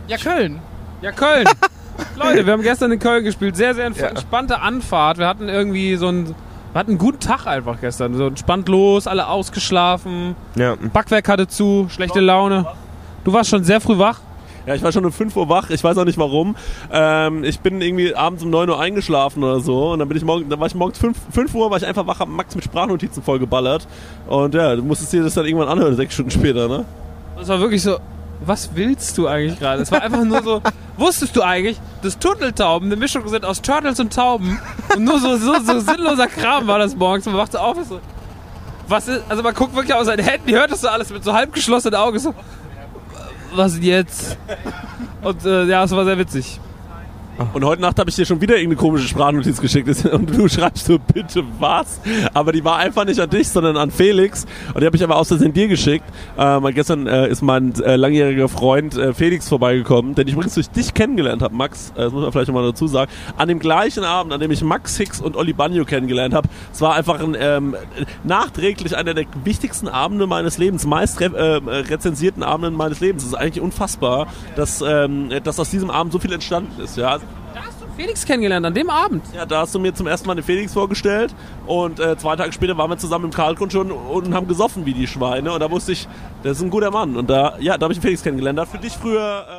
Ja, Köln. Ja, Köln. Leute, wir haben gestern in Köln gespielt. Sehr, sehr entspannte Anfahrt. Wir hatten irgendwie wir hatten einen guten Tag einfach gestern. So entspannt los, alle ausgeschlafen. Ja. Backwerk hatte zu, schlechte Laune. Du warst schon sehr früh wach. Ja, ich war schon um 5 Uhr wach, ich weiß auch nicht warum. Ich bin irgendwie abends um 9 Uhr eingeschlafen oder so und dann war ich morgens 5 Uhr, war ich einfach wach, hab Max mit Sprachnotizen vollgeballert. Und ja, du musstest dir das dann irgendwann anhören, 6 Stunden später, ne? Das war wirklich so, was willst du eigentlich gerade? Es war einfach nur so, wusstest du eigentlich, dass Turteltauben eine Mischung sind aus Turtles und Tauben und nur so sinnloser Kram war das morgens und man wachte auf und so, was ist, also man guckt wirklich aus seinen Händen, hört das so alles mit so halb geschlossenen Augen, so, was denn jetzt? Und ja, es war sehr witzig. Und heute Nacht habe ich dir schon wieder irgendeine komische Sprachnotiz geschickt und du schreibst so, bitte was? Aber die war einfach nicht an dich, sondern an Felix. Und die habe ich aber aus Versehen dir geschickt. Gestern ist mein langjähriger Freund Felix vorbeigekommen, den ich übrigens durch dich kennengelernt habe, Max. Das muss man vielleicht nochmal dazu sagen. An dem gleichen Abend, an dem ich Max Hicks und Olli Bagno kennengelernt habe. Es war einfach nachträglich einer der wichtigsten Abende meines Lebens, meist rezensierten Abenden meines Lebens. Es ist eigentlich unfassbar, dass aus diesem Abend so viel entstanden ist, ja. Da hast du Felix kennengelernt, an dem Abend. Ja, da hast du mir zum ersten Mal den Felix vorgestellt und 2 Tage später waren wir zusammen im Karlgrund schon und haben gesoffen wie die Schweine und da wusste ich, das ist ein guter Mann und da habe ich den Felix kennengelernt. Da hat für dich früher